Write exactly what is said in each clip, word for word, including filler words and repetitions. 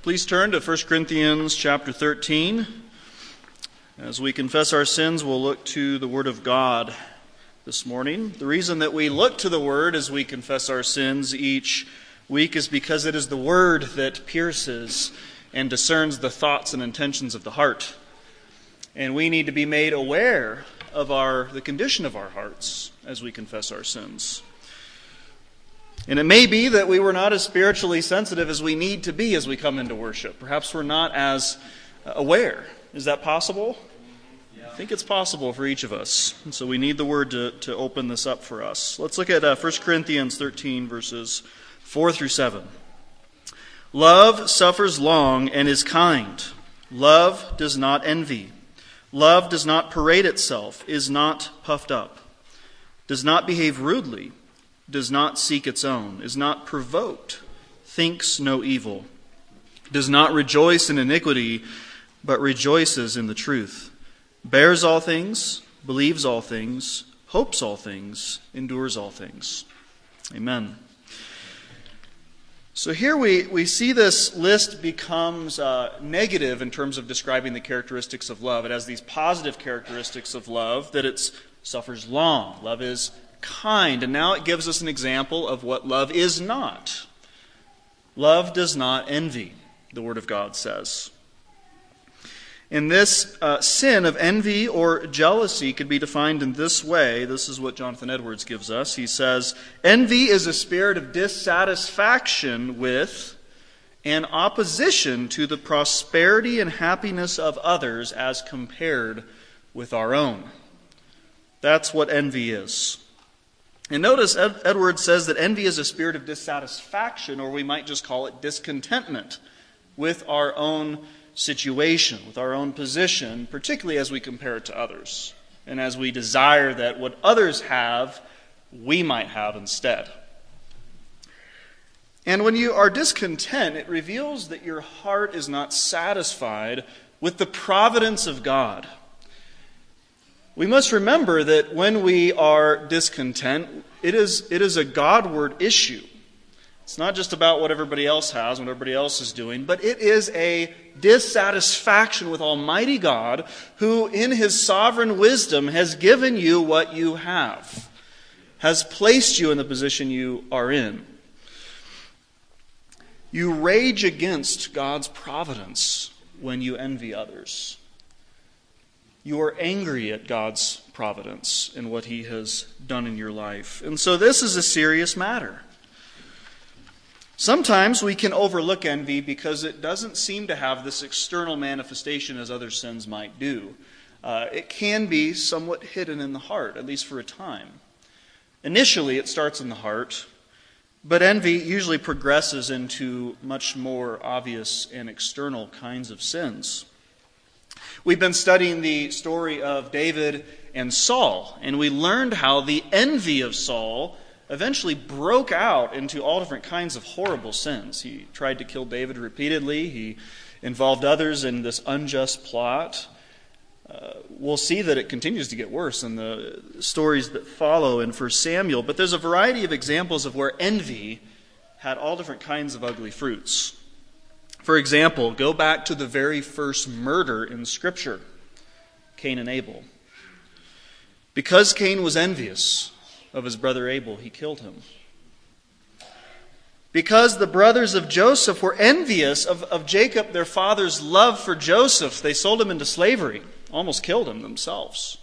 Please turn to First Corinthians chapter thirteen. As we confess our sins, we'll look to the Word of God this morning. The reason that we look to the Word as we confess our sins each week is because it is the Word that pierces and discerns the thoughts and intentions of the heart. And we need to be made aware of our the condition of our hearts as we confess our sins. And it may be that we were not as spiritually sensitive as we need to be as we come into worship. Perhaps we're not as aware. Is that possible? Yeah. I think it's possible for each of us. And so we need the Word to, to open this up for us. Let's look at uh, First Corinthians thirteen, verses four through seven. Love suffers long and is kind. Love does not envy. Love does not parade itself, is not puffed up, does not behave rudely, does not seek its own, is not provoked, thinks no evil, does not rejoice in iniquity, but rejoices in the truth, bears all things, believes all things, hopes all things, endures all things. Amen. So here we, we see this list becomes uh, negative in terms of describing the characteristics of love. It has these positive characteristics of love, that it suffers long. Love is kind. And now it gives us an example of what love is not. Love does not envy, the Word of God says. And this uh, sin of envy or jealousy could be defined in this way. This is what Jonathan Edwards gives us. He says, envy is a spirit of dissatisfaction with and opposition to the prosperity and happiness of others as compared with our own. That's what envy is. And notice Ed- Edwards says that envy is a spirit of dissatisfaction, or we might just call it discontentment with our own situation, with our own position, particularly as we compare it to others, and as we desire that what others have, we might have instead. And when you are discontent, it reveals that your heart is not satisfied with the providence of God. We must remember that when we are discontent, it is, it is a Godward issue. It's not just about what everybody else has, what everybody else is doing, but it is a dissatisfaction with Almighty God, who in His sovereign wisdom has given you what you have, has placed you in the position you are in. You rage against God's providence when you envy others. You are angry at God's providence and what He has done in your life. And so this is a serious matter. Sometimes we can overlook envy because it doesn't seem to have this external manifestation as other sins might do. Uh, it can be somewhat hidden in the heart, at least for a time. Initially, it starts in the heart, but envy usually progresses into much more obvious and external kinds of sins. We've been studying the story of David and Saul, and we learned how the envy of Saul eventually broke out into all different kinds of horrible sins. He tried to kill David repeatedly. He involved others in this unjust plot. Uh, we'll see that it continues to get worse in the stories that follow in First Samuel, but there's a variety of examples of where envy had all different kinds of ugly fruits. For example, go back to the very first murder in Scripture, Cain and Abel. Because Cain was envious of his brother Abel, he killed him. Because the brothers of Joseph were envious of, of Jacob, their father's love for Joseph, they sold him into slavery, almost killed him themselves.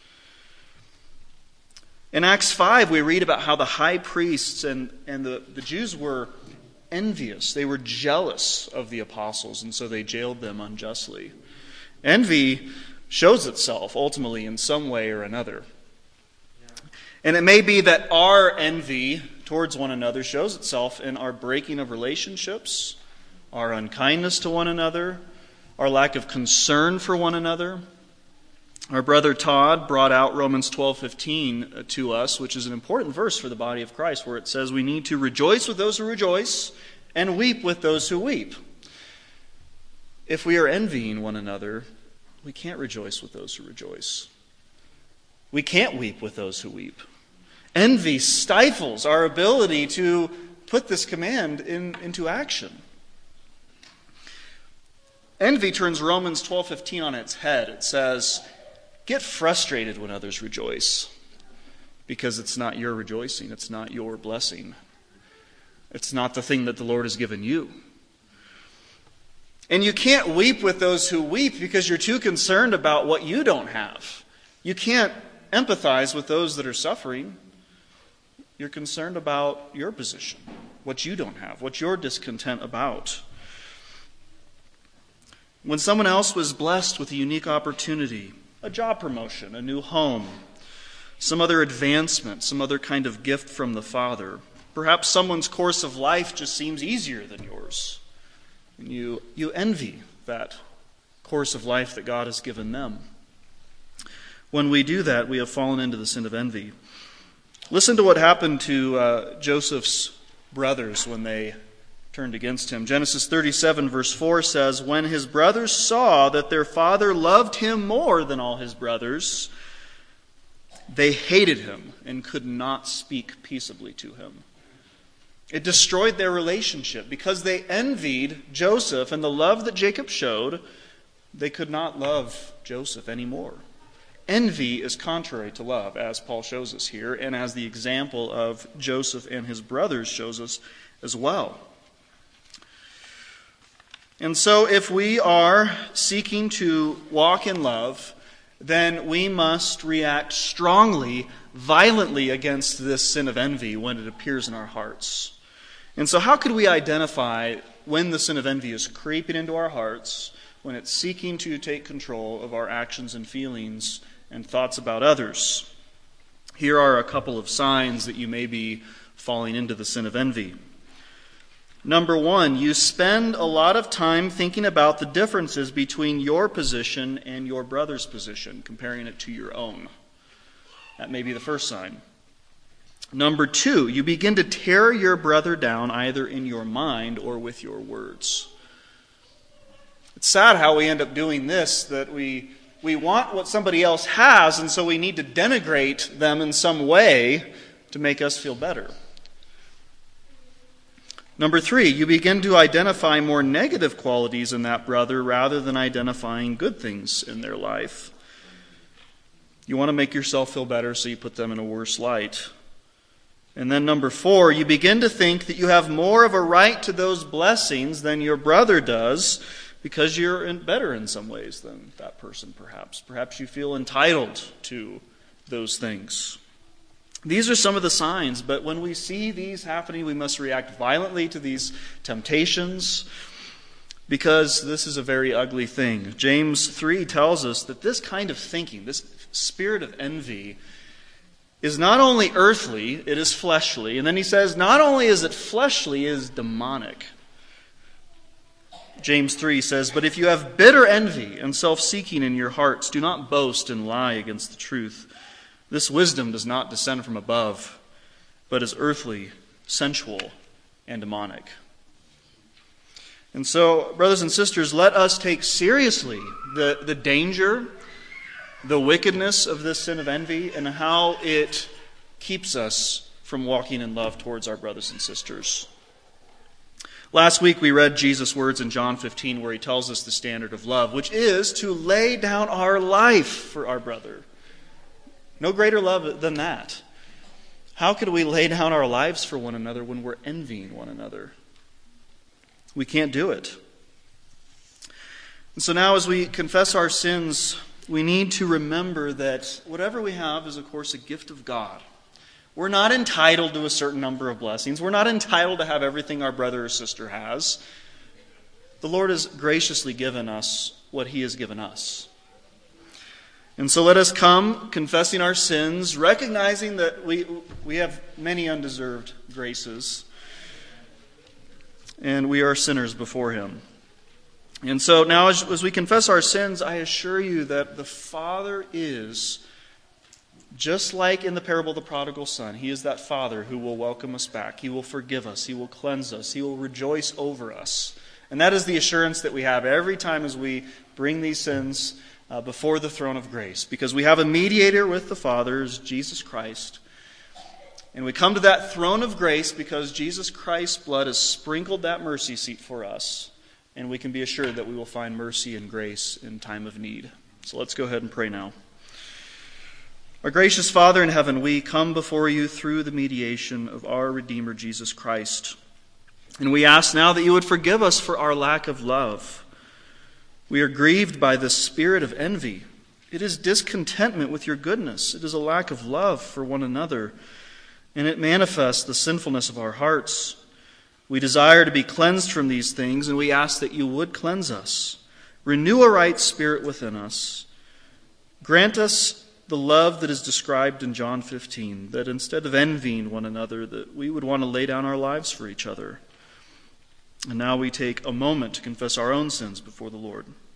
In Acts five, we read about how the high priests and, and the, the Jews were envious. They were jealous of the apostles, and so they jailed them unjustly. Envy shows itself ultimately in some way or another. And it may be that our envy towards one another shows itself in our breaking of relationships, our unkindness to one another, our lack of concern for one another. Our brother Todd brought out Romans twelve fifteen to us, which is an important verse for the body of Christ, where it says we need to rejoice with those who rejoice and weep with those who weep. If we are envying one another, we can't rejoice with those who rejoice. We can't weep with those who weep. Envy stifles our ability to put this command in, into action. Envy turns Romans twelve fifteen on its head. It says, get frustrated when others rejoice, because it's not your rejoicing, it's not your blessing. It's not the thing that the Lord has given you. And you can't weep with those who weep because you're too concerned about what you don't have. You can't empathize with those that are suffering. You're concerned about your position, what you don't have, what you're discontent about. When someone else was blessed with a unique opportunity, a job promotion, a new home, some other advancement, some other kind of gift from the Father, perhaps someone's course of life just seems easier than yours, and you, you envy that course of life that God has given them. When we do that, we have fallen into the sin of envy. Listen to what happened to uh, Joseph's brothers when they turned against him. Genesis thirty-seven verse four says, when his brothers saw that their father loved him more than all his brothers, they hated him and could not speak peaceably to him. It destroyed their relationship because they envied Joseph and the love that Jacob showed. They could not love Joseph anymore. Envy is contrary to love, as Paul shows us here, and as the example of Joseph and his brothers shows us as well. And so if we are seeking to walk in love, then we must react strongly, violently against this sin of envy when it appears in our hearts. And so how could we identify when the sin of envy is creeping into our hearts, when it's seeking to take control of our actions and feelings and thoughts about others? Here are a couple of signs that you may be falling into the sin of envy. Number one, you spend a lot of time thinking about the differences between your position and your brother's position, comparing it to your own. That may be the first sign. Number two, you begin to tear your brother down either in your mind or with your words. It's sad how we end up doing this, that we we want what somebody else has, and so we need to denigrate them in some way to make us feel better. Number three, you begin to identify more negative qualities in that brother rather than identifying good things in their life. You want to make yourself feel better, so you put them in a worse light. And then number four, you begin to think that you have more of a right to those blessings than your brother does because you're in better in some ways than that person, perhaps. Perhaps you feel entitled to those things. These are some of the signs, but when we see these happening, we must react violently to these temptations because this is a very ugly thing. James three tells us that this kind of thinking, this spirit of envy, is not only earthly, it is fleshly. And then he says, not only is it fleshly, it is demonic. James three says, but if you have bitter envy and self-seeking in your hearts, do not boast and lie against the truth. This wisdom does not descend from above, but is earthly, sensual, and demonic. And so, brothers and sisters, let us take seriously the, the danger, the wickedness of this sin of envy, and how it keeps us from walking in love towards our brothers and sisters. Last week we read Jesus' words in John fifteen where he tells us the standard of love, which is to lay down our life for our brother. No greater love than that. How could we lay down our lives for one another when we're envying one another? We can't do it. And so now as we confess our sins, we need to remember that whatever we have is, of course, a gift of God. We're not entitled to a certain number of blessings. We're not entitled to have everything our brother or sister has. The Lord has graciously given us what He has given us. And so let us come confessing our sins, recognizing that we we have many undeserved graces, and we are sinners before Him. And so now as, as we confess our sins, I assure you that the Father is, just like in the parable of the prodigal son, He is that Father who will welcome us back. He will forgive us. He will cleanse us. He will rejoice over us. And that is the assurance that we have every time as we bring these sins uh, before the throne of grace. Because we have a mediator with the Father, Jesus Christ. And we come to that throne of grace because Jesus Christ's blood has sprinkled that mercy seat for us. and we can be assured that we will find mercy and grace in time of need. So let's go ahead and pray now. Our gracious Father in heaven, we come before you through the mediation of our Redeemer, Jesus Christ. And we ask now that you would forgive us for our lack of love. We are grieved by the spirit of envy. It is discontentment with your goodness. It is a lack of love for one another. And it manifests the sinfulness of our hearts. We desire to be cleansed from these things, and we ask that you would cleanse us. Renew a right spirit within us. Grant us the love that is described in John fifteen, that instead of envying one another, that we would want to lay down our lives for each other. And now we take a moment to confess our own sins before the Lord.